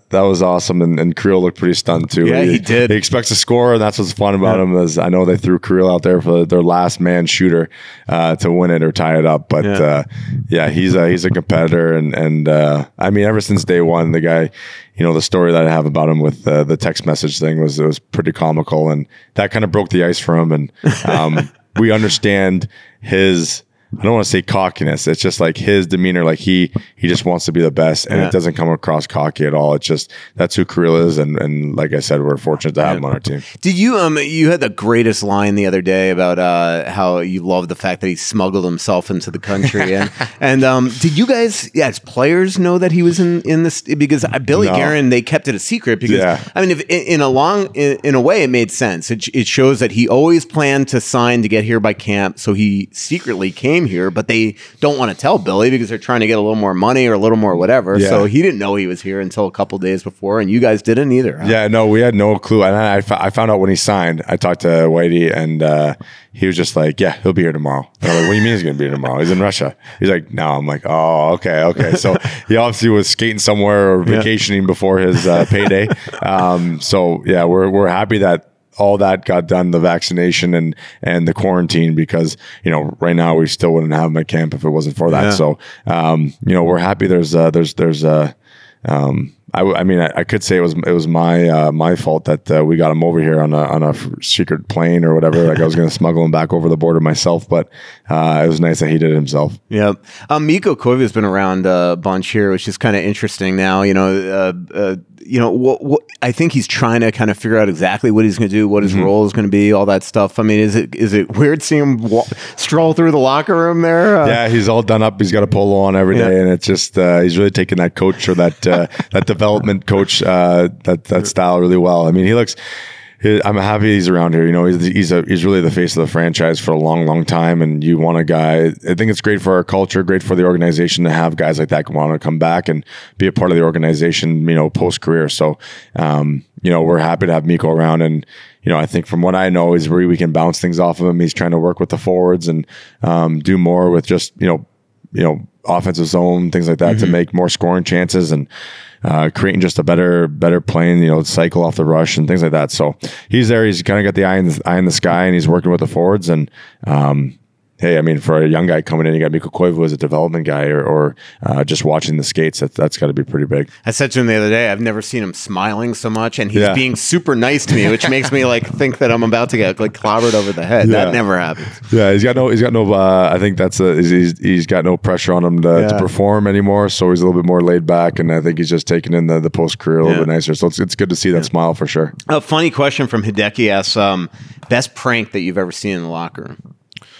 that was awesome, and, and Creel looked pretty stunned too. Yeah, he, he did. He expects to score, and that's what's fun about yeah. him. Is I know they threw Creel out there for their last man shooter uh, to win it or tie it up, but yeah, uh, yeah he's a he's a competitor, and and uh, I mean, ever since day one, the guy, you know, the story that I have about him with uh, the text message thing was it was pretty comical, and that kind of broke the ice for him, and um, we understand his. I don't want to say cockiness. It's just like his demeanor. Like he he just wants to be the best, and yeah. it doesn't come across cocky at all. It's just that's who Creel is, and and like I said, we're fortunate to have him on our team. Did you um you had the greatest line the other day about uh how you love the fact that he smuggled himself into the country, and and um did you guys yeah as players know that he was in in this because Billy no. Guerin they kept it a secret because yeah. I mean if in a long in, in a way it made sense. It it shows that he always planned to sign to get here by camp, so he secretly came here, but they don't want to tell Billy because they're trying to get a little more money or a little more whatever. Yeah. So he didn't know he was here until a couple days before, and you guys didn't either. Huh? Yeah, no, we had no clue. And I, I found out when he signed. I talked to Whitey, and uh, he was just like, "Yeah, he'll be here tomorrow." And I'm like, "What do you mean he's going to be here tomorrow? He's in Russia." He's like, "No." I'm like, "Oh, okay, okay." So he obviously was skating somewhere or vacationing yeah. before his uh, payday. Um, so yeah, we're we're happy that all that got done, the vaccination and and the quarantine, because you know right now we still wouldn't have him at camp if it wasn't for that. Yeah. So um, you know we're happy. There's uh, there's there's uh, um, I, I mean I, I could say it was it was my uh, my fault that uh, we got him over here on a on a secret plane or whatever. Like I was going to smuggle him back over the border myself, but uh, it was nice that he did it himself. Yeah, um, Mikko Koivu has been around a bunch here, which is kind of interesting now. You know. Uh, uh, You know, what, what, I think he's trying to kind of figure out exactly what he's going to do, what his mm-hmm. role is going to be, all that stuff. I mean, is it is it weird seeing him walk, stroll through the locker room there? Uh, yeah, he's all done up. He's got a polo on every day, yeah. and it's just uh, he's really taking that coach or that uh, that development coach uh, that that style really well. I mean, he looks. I'm happy he's around here. You know, he's he's, a, he's really the face of the franchise for a long, long time. And you want a guy. I think it's great for our culture, great for the organization to have guys like that want to come back and be a part of the organization. You know, post career. So, um, you know, we're happy to have Mikko around. And you know, I think from what I know is where we can bounce things off of him. He's trying to work with the forwards and um, do more with just you know, you know, offensive zone things like that mm-hmm. to make more scoring chances and. Uh, creating just a better, better playing, you know, cycle off the rush and things like that. So he's there. He's kind of got the eye in the, eye in the sky, and he's working with the forwards. And um, hey, I mean, for a young guy coming in, you got Mikko Koivu as a development guy, or, or uh, just watching the skates. That, that's got to be pretty big. I said to him the other day, I've never seen him smiling so much, and he's yeah. being super nice to me, which makes me like think that I'm about to get like clobbered over the head. Yeah. That never happens. Yeah, he's got no, he's got no. Uh, I think that's a, he's he's got no pressure on him to, yeah. to perform anymore. So he's a little bit more laid back, and I think he's just taking in the, the post career a little yeah. bit nicer. So it's it's good to see that yeah. smile for sure. A funny question from Hideki asks, um, best prank that you've ever seen in the locker room.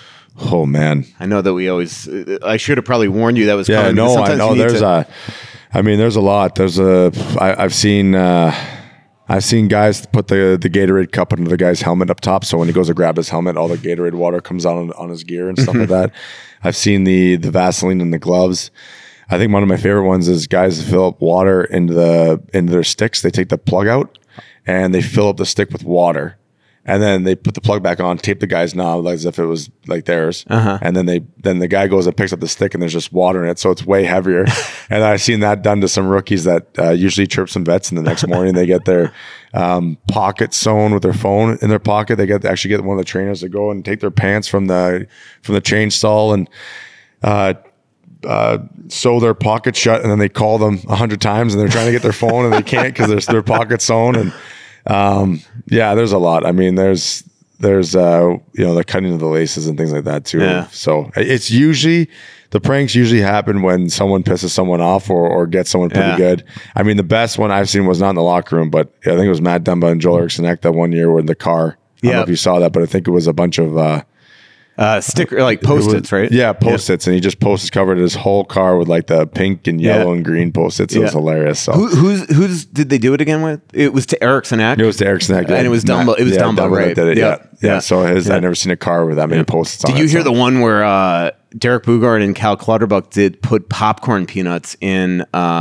Oh man, I know that we always. I should have probably warned you that was yeah. coming. No, I know. There's to... a. I mean, there's a lot. There's a. I, I've seen. Uh, I've seen guys put the the Gatorade cup under the guy's helmet up top, so when he goes to grab his helmet, all the Gatorade water comes out on, on his gear and stuff like that. I've seen the the Vaseline in the gloves. I think one of my favorite ones is guys fill up water into the into their sticks. They take the plug out and they fill up the stick with water. And then they put the plug back on, tape the guy's knob as if it was like theirs. Uh-huh. And then they then the guy goes and picks up the stick, and there's just water in it, so it's way heavier. And I've seen that done to some rookies that uh, usually chirp some vets, and the next morning they get their um, pocket sewn with their phone in their pocket. They get actually get one of the trainers to go and take their pants from the from the change stall and uh, uh, sew their pocket shut, and then they call them a hundred times, and they're trying to get their phone, and they can't because their their pocket sewn. And Um, yeah, there's a lot. I mean, there's, there's, uh, you know, the cutting of the laces and things like that too. Yeah. So it's usually, the pranks usually happen when someone pisses someone off or, or gets someone pretty yeah. good. I mean, the best one I've seen was not in the locker room, but I think it was Matt Dumba and Joel Eriksson Ek that one year with the car. I don't know if you saw that, but I think it was a bunch of, uh, Uh, sticker like post-its, right? Yeah, post-its, yeah. And he just post-its covered his whole car with like the pink and yellow yeah. and green post-its. It yeah. was hilarious. So Who, who's who's did they do it again with? It was to Eriksson Ek. It was to Eriksson Ek, and it was Dumba. It was yeah, Dumba, right? Did it, yeah. Yeah. yeah, yeah. So his, yeah. I've never seen a car with that many yeah. post-its. Did on you it, hear so. the one where uh, Derek Bugard and Cal Clutterbuck did put popcorn peanuts in uh,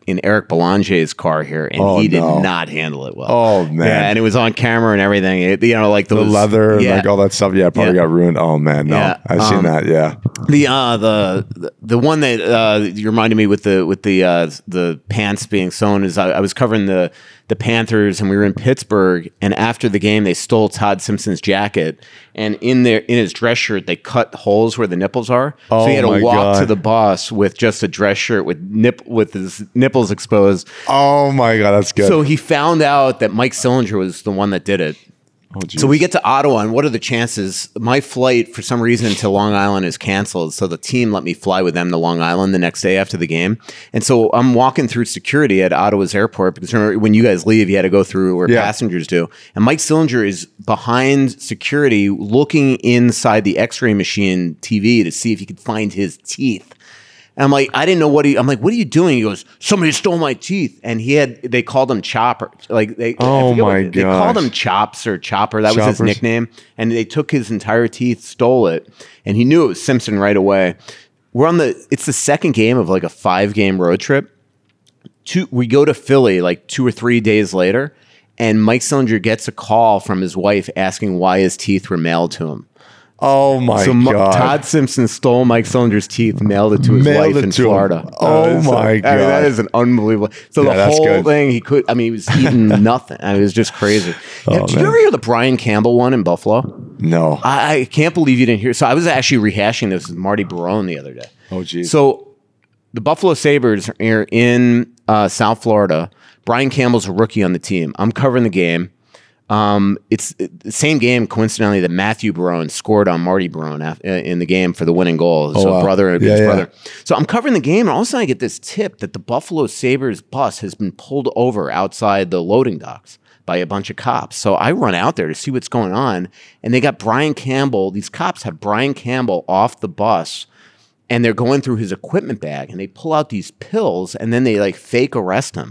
in Eric Belanger's car here, and Oh, he did no. not handle it well. Oh, man. Yeah, and it was on camera and everything. It, you know, like The those, leather and yeah. like all that stuff. Yeah, probably Yeah. got ruined. Oh man, no, Yeah. I've seen Um, that. Yeah, The uh the the- the one that uh you reminded me with the with the uh the pants being sewn is I, I was covering the the Panthers and we were in Pittsburgh, and after the game they stole Todd Simpson's jacket, and in there in his dress shirt they cut holes where the nipples are, so he had Oh, to my walk God. to the bus with just a dress shirt with nip with his nipples exposed. oh my god, that's good. So he found out that Mike Sillinger was the one that did it. oh, geez. So we get to Ottawa, and what are the chances? My flight, for some reason, to Long Island is canceled. So the team let me fly with them to Long Island the next day after the game. And so I'm walking through security at Ottawa's airport, because remember, when you guys leave, you had to go through where Yeah. passengers do. And Mike Sillinger is behind security looking inside the x-ray machine T V to see if he could find his teeth. And I'm like, I didn't know what he, I'm like, what are you doing? He goes, somebody stole my teeth. And he had, they called him Chopper. Like they, I Oh forget what- my They called gosh. him Chops or Chopper. That was his Choppers. nickname. And they took his entire teeth, stole it. And he knew it was Simpson right away. We're on the, it's the second game of like a five game road trip. Two, we go to Philly like two or three days later. And Mike Sillinger gets a call from his wife asking why his teeth were mailed to him. oh my So Mo- god, Todd Simpson stole Mike Sillinger's teeth, mailed it to his Mailed wife it in to him. Florida. Oh Uh, so- my I mean, that God. is an unbelievable. So Yeah, the that's whole good. thing, he could. I mean, he was eating nothing. I mean, it was just crazy. Yeah, Oh, did man. you ever hear the Brian Campbell one in Buffalo? no. I, I can't believe you didn't hear. So I was actually rehashing this with Marty Barone the other day. Oh, geez. So the Buffalo Sabres are in uh, South Florida. Brian Campbell's a rookie on the team. I'm covering the game. Um, it's the same game, coincidentally, that Matthew Barone scored on Marty Barone af- uh, in the game for the winning goal. So wow. brother against Yeah, yeah. brother. So I'm covering the game, and all of a sudden I get this tip that the Buffalo Sabres bus has been pulled over outside the loading docks by a bunch of cops. So I run out there to see what's going on, and they got Brian Campbell. These cops have Brian Campbell off the bus, and they're going through his equipment bag, and they pull out these pills, and then they like fake arrest him.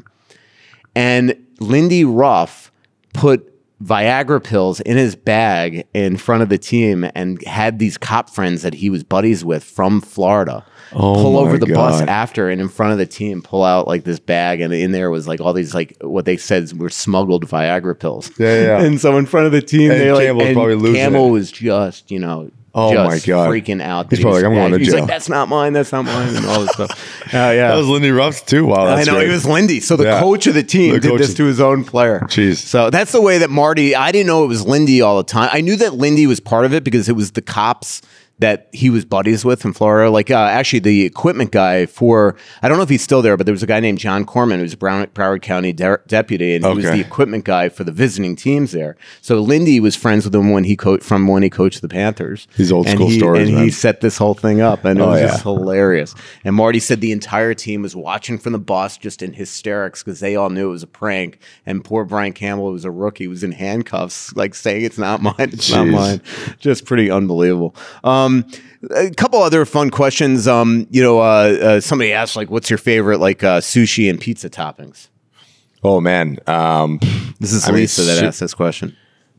And Lindy Ruff put Viagra pills in his bag in front of the team and had these cop friends that he was buddies with from Florida Oh pull my over the bus God. after and in front of the team pull out like this bag, and in there was like all these like what they said were smuggled Viagra pills. Yeah, yeah. And so in front of the team, And they like Campbell's and probably losing Campbell it. was just you know. Oh just my God. freaking out. He's that probably he like, was- I'm going to he's jail. like, that's not mine. That's not mine, and all this stuff. Uh, yeah, that was Lindy Ruff's too. Wow, I that's know great. it was Lindy. So the Yeah. coach of the team The did coach this is- to his own player. Jeez. So that's the way that Marty. I didn't know it was Lindy all the time. I knew that Lindy was part of it because it was the cops that he was buddies with in Florida. Like uh, actually, the equipment guy for I don't know if he's still there, but there was a guy named John Corman who was a Brown, Broward County de- deputy, and he was Okay. the equipment guy for the visiting teams there. So Lindy was friends with him when he co- from when he coached the Panthers. These old and school he, stories, and man. he set this whole thing up, and it Oh, was yeah. just hilarious. And Marty said the entire team was watching from the bus, just in hysterics because they all knew it was a prank. And poor Brian Campbell, who was a rookie, was in handcuffs, like saying, "It's not mine. It's not Jeez. mine." Just pretty unbelievable. Um, a couple other fun questions. Um, you know, uh, uh, somebody asked, like, "What's your favorite, like, uh, sushi and pizza toppings?" Oh man, um, This is I mean, Lisa that su- asked this question.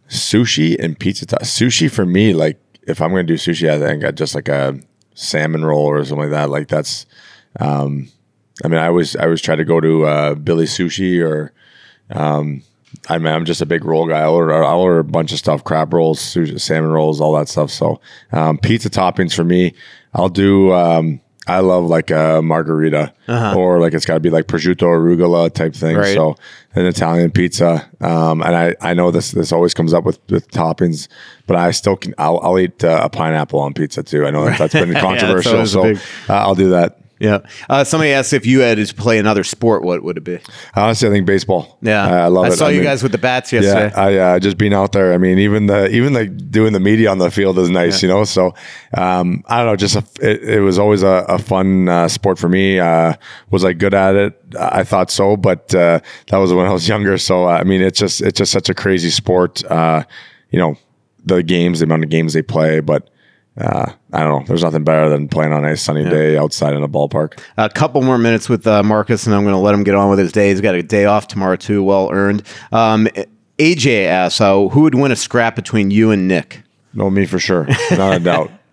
sushi and pizza. To- sushi for me, like if I'm going to do sushi, I think I just like a salmon roll or something like that. Like that's, um, I mean, I always I always try to go to uh, Billy Sushi or, um, I mean, I'm just a big roll guy. I'll order, I'll order a bunch of stuff: crab rolls, sushi, salmon rolls, all that stuff. So, um, pizza toppings for me, I'll do. Um, I love like a margarita, or like it's got to be like prosciutto arugula type thing. Right. So an Italian pizza, um, and I, I know this this always comes up with, with toppings, but I still can I'll, I'll eat uh, a pineapple on pizza too. I know that that's been Yeah, controversial, so it's a so big- uh, I'll do that. Yeah. Uh, somebody asked if you had to play another sport, what would it be? Honestly, I think baseball. Yeah, I, I love I it. saw you mean, guys with the bats yesterday. Yeah, I uh, just being out there. I mean, even the even like doing the media on the field is nice, you know. So um, I don't know, just a, it, it was always a, a fun uh, sport for me. Uh, was I good at it? I thought so, but uh, that was when I was younger. So I mean, it's just it's just such a crazy sport. Uh, you know, the games, the amount of games they play, but. Uh, I don't know. There's nothing better than playing on a sunny day outside in a ballpark. A couple more minutes with uh, Marcus, and I'm going to let him get on with his day. He's got a day off tomorrow, too, well earned. Um, A J asks, uh, who would win a scrap between you and Nick? No, me for sure. Not a doubt.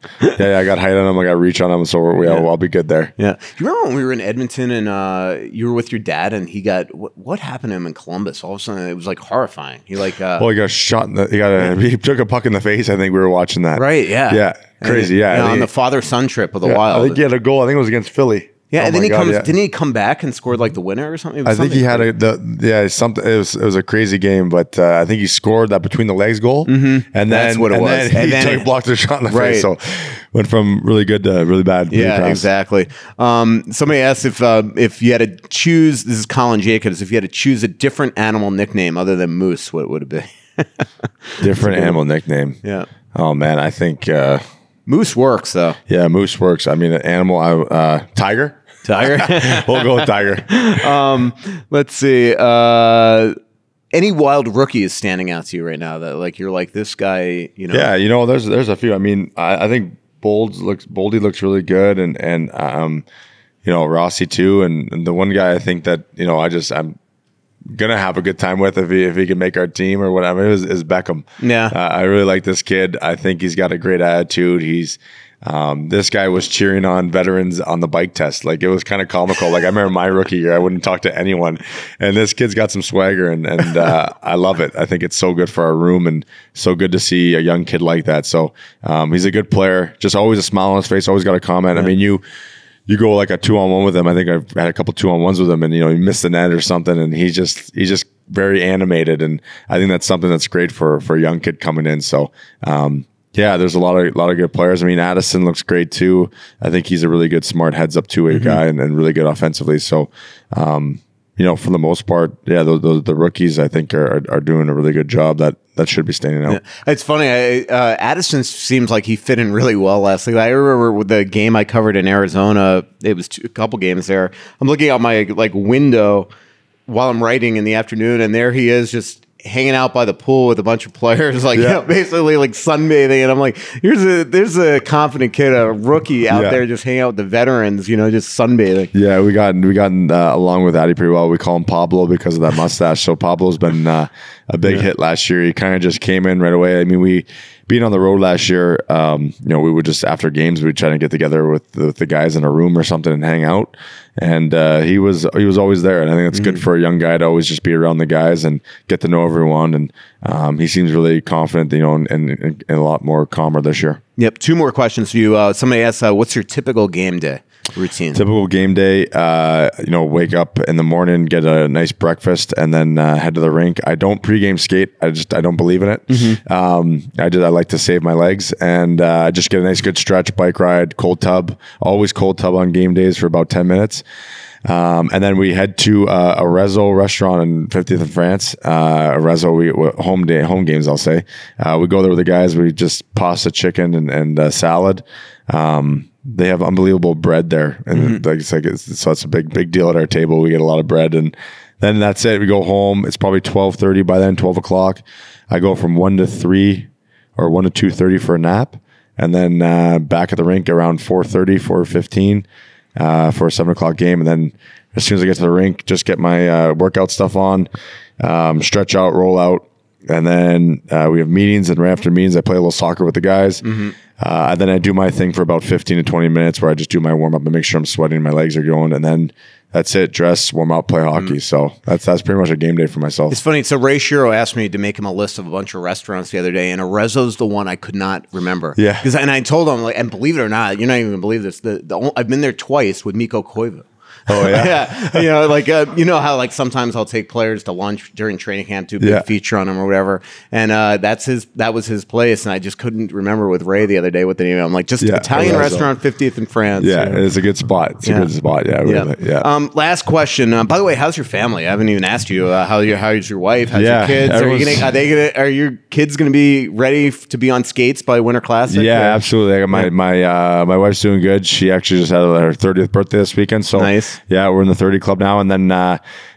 yeah, yeah, I got height on him. I got reach on him. So we're, yeah, Yeah. well, I'll be good there. Yeah. Do you remember when we were in Edmonton and uh, you were with your dad and he got what, what happened to him in Columbus? All of a sudden, it was like horrifying. He like uh, Well, he got shot. In the, he got a, he took a puck in the face. I think we were watching that. right, yeah, Yeah. Crazy. And, Yeah. you know, I on think- the father son trip of the yeah, Wild. I think he had a goal. I think it was against Philly. Yeah, Oh and then my he God, comes. yeah. Didn't he come back and scored like the winner or something? It was I think he had something a the yeah something. It was it was a crazy game, but uh, I think he scored that between the legs goal, mm-hmm. and then That's what it and was. Then And he then took, it- blocked a shot in the Right. face, so went from really good to really bad. really Yeah, fast. exactly. Um, somebody asked if uh, if you had to choose. This is Colin Jacobs. If you had to choose a different animal nickname other than Moose, what would it be? Different animal nickname. Yeah, Oh man, I think uh, Moose works though. yeah, Moose works. I mean, an animal. I, uh, tiger. Tiger. We'll go with tiger. um, let's see. Uh, any wild rookies standing out to you right now that like you're like this guy? You know. Yeah, you know, there's there's a few. I mean, I, I think Bold looks Boldy looks really good, and and um, you know, Rossi too, and, and the one guy I think that you know I just I'm gonna have a good time with if he if he can make our team or whatever is, is Beckham. Yeah. uh, I really like this kid. I think he's got a great attitude. He's um, this guy was cheering on veterans on the bike test. Like it was kind of comical. Like I remember my rookie year, I wouldn't talk to anyone, and this kid's got some swagger, and and uh, I love it. I think it's so good for our room, and so good to see a young kid like that. So um, he's a good player. Just always a smile on his face. Always got a comment. I mean, you. You go like a two on one with him. I think I've had a couple two on ones with him, and you know he missed the net or something, and he's just he's just very animated, and I think that's something that's great for for a young kid coming in. So um, yeah, there's a lot of lot of good players. I mean, Addison looks great too. I think he's a really good, smart heads up two way Mm-hmm. guy, and, and really good offensively. So um, you know, for the most part, yeah, the, the, the rookies I think are, are are doing a really good job. That that should be standing out. Yeah. It's funny. I, uh, Addison seems like he fit in really well last week. I remember with the game I covered in Arizona. It was two, a couple games there. I'm looking out my like window while I'm writing in the afternoon, and there he is, just hanging out by the pool with a bunch of players, like Yeah. you know, basically like sunbathing. And I'm like, here's a there's a confident kid, a rookie out Yeah. there, just hanging out with the veterans, you know, just sunbathing. Yeah, we got we gotten uh, along with Addy pretty well. We call him Pablo because of that mustache. So Pablo's been uh, a big hit last year. He kind of just came in right away. I mean, we being on the road last year, um, you know, we would just after games we'd try to get together with the, with the guys in a room or something and hang out. And uh, he was he was always there, and I think it's good for a young guy to always just be around the guys and get to know everyone. And um, he seems really confident, you know, and, and, and a lot more calmer this year. Yep. Two more questions for you. Uh, somebody asked, uh, what's your typical game day routine? Typical game day, uh, you know, wake up in the morning, get a nice breakfast, and then uh, head to the rink. I don't pregame skate. I just I don't believe in it. Mm-hmm. Um, I just I like to save my legs, and uh, I just get a nice good stretch, bike ride, cold tub. Always cold tub on game days for about ten minutes. Um, and then we head to uh, a Rezo restaurant in fiftieth and France. Uh, a Rezo, we w- home day, home games, I'll say. Uh, we go there with the guys. We just pasta, chicken, and, and uh, salad. Um, they have unbelievable bread there, and like it's like it's, so it's a big big deal at our table. We get a lot of bread, and then that's it. We go home. It's probably twelve thirty by then, twelve o'clock. I go from one to three or one to two thirty for a nap, and then uh, back at the rink around four thirty, four fifteen. Uh, for a seven o'clock game, and then as soon as I get to the rink, just get my uh, workout stuff on, um, stretch out, roll out, and then uh, we have meetings. And right after meetings, I play a little soccer with the guys. Mm-hmm. Uh, and then I do my thing for about fifteen to twenty minutes, where I just do my warm up and make sure I'm sweating, my legs are going, and then that's it. Dress, warm up, play hockey. Mm-hmm. So that's that's pretty much a game day for myself. It's funny. So Ray Shiro asked me to make him a list of a bunch of restaurants the other day, and Arezzo's the one I could not remember. Yeah. 'Cause- and I told him, like, and believe it or not, you're not even gonna believe this. The, the only, I've been there twice with Mikko Koivu. Oh yeah, yeah. You know, like uh, you know how like sometimes I'll take players to lunch during training camp, do a big Yeah. feature on them or whatever, and uh, that's his. That was his place, and I just couldn't remember with Ray the other day what the name. I'm like, just Yeah, Italian Arezzo. restaurant, fiftieth in France. yeah. you know? It's a good spot. It's Yeah. a good spot. Yeah, Yeah. really, yeah. Um, last question. Uh, by the way, how's your family? I haven't even asked you. Uh, how your how's your wife? How's Yeah, your kids? Are, you everyone's- gonna, are they gonna? Are your kids gonna be ready f- to be on skates by Winter Classic? Yeah, Or- absolutely. I got my my uh, my wife's doing good. She actually just had her thirtieth birthday this weekend. So Nice. Yeah, we're in the thirty club now, and then uh,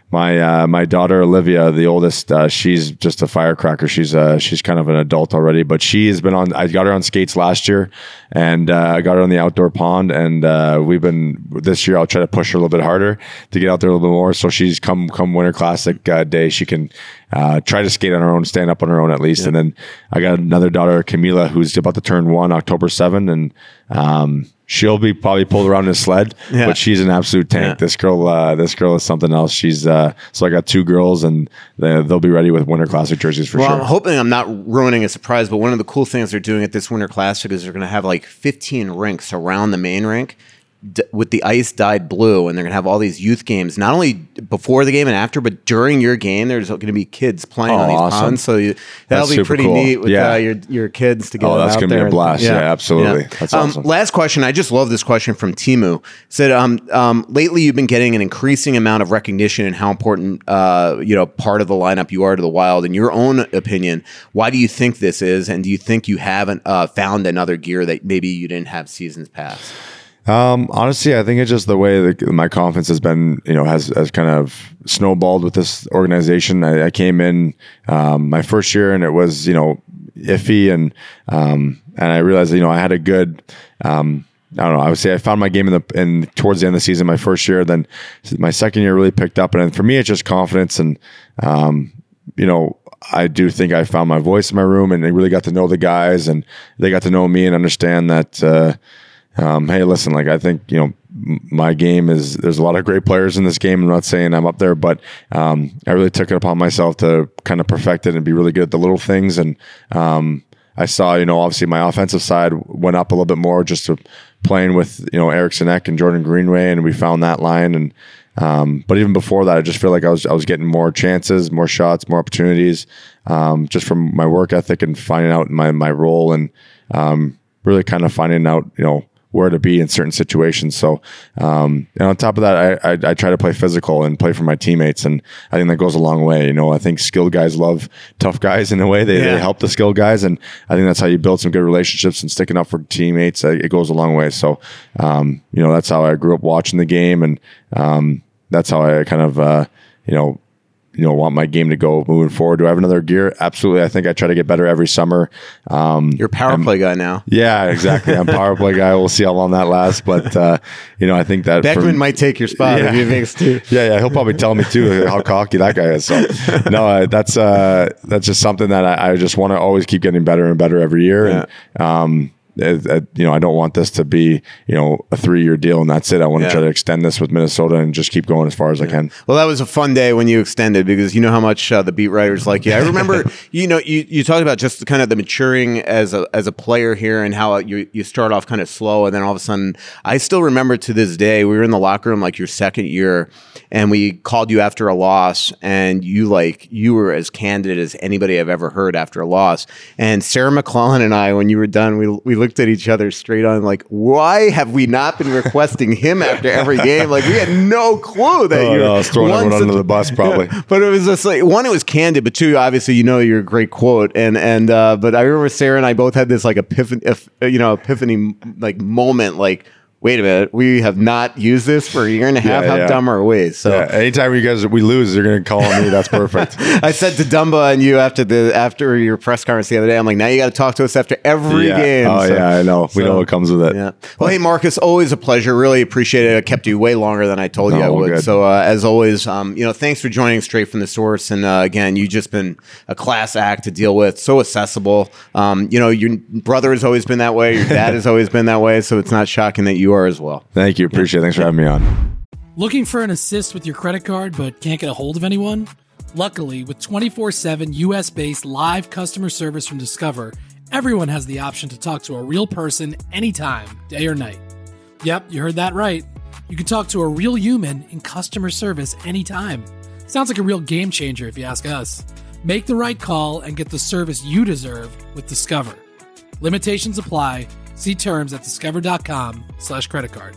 my uh, my daughter Olivia, the oldest, uh, she's just a firecracker. She's uh, she's kind of an adult already, but she has been on. I got her on skates last year, and uh, I got her on the outdoor pond, and uh, we've been this year. I'll try to push her a little bit harder to get out there a little bit more. So she's come come Winter Classic uh, day, she can uh, try to skate on her own, stand up on her own at least. Yeah. And then I got another daughter, Camila, who's about to turn one, October seventh, and um, she'll be probably pulled around in a sled, yeah. but she's an absolute tank. Yeah. This girl, uh, this girl is something else. She's uh, so I got two girls, and they, they'll be ready with Winter Classic jerseys for well, sure. I'm hoping I'm not ruining a surprise, but one of the cool things they're doing at this Winter Classic is they're going to have like fifteen rinks around the main rink d- with the ice dyed blue, and they're going to have all these youth games, not only before the game and after, but during your game. There's going to be kids playing oh, on these awesome. ponds, so you, that'll that's be pretty cool. neat with yeah. uh, your your kids to get oh, that's out gonna there. be a blast. Yeah, yeah absolutely. Yeah. That's um, awesome. Last question. I just love this question from Timu. Said, um, um, lately you've been getting an increasing amount of recognition and how important, uh, you know, part of the lineup you are to the Wild. In your own opinion, why do you think this is, and do you think you haven't uh, found another gear that maybe you didn't have seasons past? Um, honestly, I think it's just the way that my confidence has been, you know, has, has kind of snowballed with this organization. I, I came in um, my first year and it was, you know, iffy, and um, and I realized, you know, I had a good, um, I don't know, I would say I found my game in the in towards the end of the season, my first year. Then my second year really picked up, and for me, it's just confidence, and um, you know, I do think I found my voice in my room, and they really got to know the guys, and they got to know me and understand that. Uh, Um, hey, listen, like I think, you know, my game is, there's a lot of great players in this game. I'm not saying I'm up there, but um, I really took it upon myself to kind of perfect it and be really good at the little things. And um, I saw, you know, obviously my offensive side went up a little bit more just to playing with, you know, Eric Sinek and Jordan Greenway, and we found that line. And um, but even before that, I just feel like I was I was getting more chances, more shots, more opportunities, um, just from my work ethic and finding out my my role, and um, really kind of finding out, you know, where to be in certain situations. So, um, and on top of that, I, I, I try to play physical and play for my teammates. And I think that goes a long way. You know, I think skilled guys love tough guys in a way. They, yeah. they help the skilled guys. And I think that's how you build some good relationships and sticking up for teammates. It goes a long way. So, um, you know, that's how I grew up watching the game. And, um, that's how I kind of, uh, you know, you know, want my game to go moving forward. Do I have another gear? Absolutely. I think I try to get better every summer. Um, You're a power I'm, play guy now. Yeah, exactly. I'm a power play guy. We'll see how long that lasts. But, uh, you know, I think that Beckman from, might take your spot yeah. if he thinks too. Yeah, yeah. He'll probably tell me too how cocky that guy is. So no, uh, that's, uh, that's just something that I, I just want to always keep getting better and better every year. Yeah. And, um, It, it, you know, I don't want this to be, you know, a three-year deal and that's it. I want yeah. to try to extend this with Minnesota and just keep going as far as yeah. I can. Well, that was a fun day when you extended, because you know how much uh, the beat writers like you. I remember, you know, you, you talked about just kind of the maturing as a as a player here, and how you you start off kind of slow, and then all of a sudden, I still remember to this day, we were in the locker room like your second year, and we called you after a loss, and you like you were as candid as anybody I've ever heard after a loss. And Sarah McClellan and I, when you were done, we we looked at each other straight on, like, why have we not been requesting him after every game? Like, we had no clue that oh, you're no, I was throwing everyone under the bus, probably. Yeah, but it was just like, one, it was candid, but two, obviously, you know, you're a great quote, and and uh, but I remember Sarah and I both had this like epiphany, you know, epiphany like moment, like, wait a minute, we have not used this for a year and a half. Yeah, How yeah. dumb are we? So yeah, anytime you guys we lose, you're going to call on me. That's perfect. I said to Dumba and you after the after your press conference the other day, I'm like, now you got to talk to us after every yeah. game. Oh so, yeah, I know. We so, know what comes with it. Yeah. Well, hey Marcus, always a pleasure. Really appreciate it. I kept you way longer than I told No, you I would. good. So uh, as always, um, you know, thanks for joining straight from the source. And uh, again, you've just been a class act to deal with. So accessible. Um, you know, your brother has always been that way. Your dad has always been that way. So it's not shocking that you are as well. Thank you. Appreciate it. Thanks for having me on. Looking for an assist with your credit card but can't get a hold of anyone? Luckily, with twenty-four seven U S-based live customer service from Discover, everyone has the option to talk to a real person anytime, day or night. Yep, you heard that right. You can talk to a real human in customer service anytime. Sounds like a real game changer if you ask us. Make the right call and get the service you deserve with Discover. Limitations apply. See terms at discover.com slash credit card.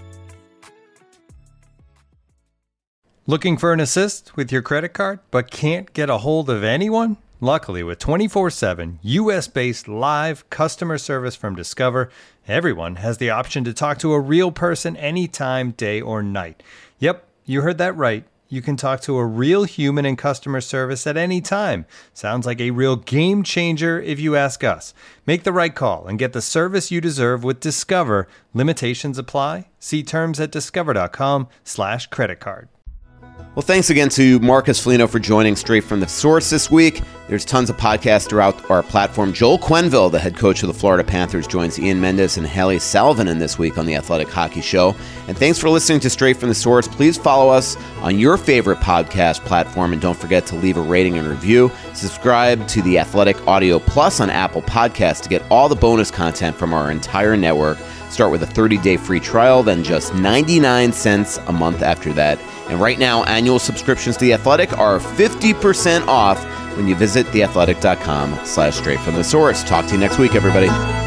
Looking for an assist with your credit card but can't get a hold of anyone? Luckily, with twenty-four seven U S-based live customer service from Discover, everyone has the option to talk to a real person anytime, day or night. Yep, you heard that right. you can talk to a real human in customer service at any time. Sounds like a real game changer if you ask us. Make the right call and get the service you deserve with Discover. Limitations apply. See terms at discover.com slash credit card. Well, thanks again to Marcus Foligno for joining Straight from the Source this week. There's tons of podcasts throughout our platform. Joel Quenneville, the head coach of the Florida Panthers, joins Ian Mendes and Haley Salvanen this week on the Athletic Hockey Show. And thanks for listening to Straight from the Source. Please follow us on your favorite podcast platform, and don't forget to leave a rating and review. Subscribe to the Athletic Audio Plus on Apple Podcasts to get all the bonus content from our entire network. Start with a thirty-day free trial, then just ninety-nine cents a month after that. And right now, annual subscriptions to The Athletic are fifty percent off when you visit theathletic.com slash straight from the source. Talk to you next week, everybody.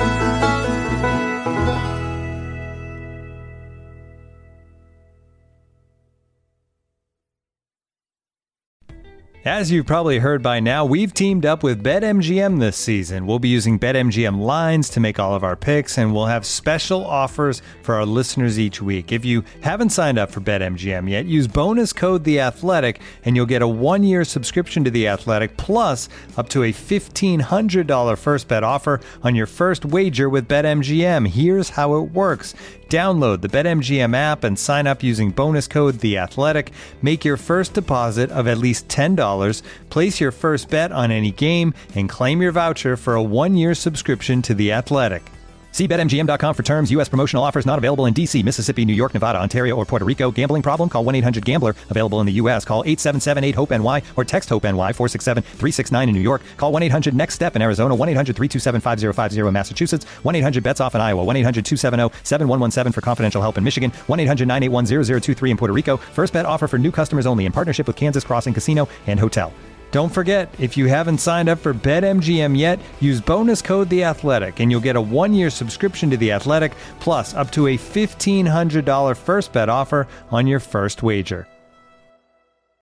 As you've probably heard by now, we've teamed up with BetMGM this season. We'll be using BetMGM lines to make all of our picks, and we'll have special offers for our listeners each week. If you haven't signed up for BetMGM yet, use bonus code The Athletic, and you'll get a one-year subscription to The Athletic, plus up to a fifteen hundred dollars first bet offer on your first wager with BetMGM. Here's how it works. Download the BetMGM app and sign up using bonus code The Athletic. Make your first deposit of at least ten dollars. Place your first bet on any game and claim your voucher for a one-year subscription to The Athletic. See Bet M G M dot com for terms. U S promotional offers not available in D C, Mississippi, New York, Nevada, Ontario, or Puerto Rico. Gambling problem? Call one eight hundred gambler. Available in the U S. Call eight seven seven eight hope N Y or text HOPE-NY four six seven three six nine in New York. Call one eight hundred next step in Arizona. one eight hundred three two seven five zero five zero in Massachusetts. one eight hundred bets off in Iowa. one eight hundred two seven zero seven one one seven for confidential help in Michigan. one eight hundred nine eight one zero zero two three in Puerto Rico. First bet offer for new customers only in partnership with Kansas Crossing Casino and Hotel. Don't forget, if you haven't signed up for BetMGM yet, use bonus code The Athletic, and you'll get a one-year subscription to The Athletic, plus up to a fifteen hundred dollars first bet offer on your first wager.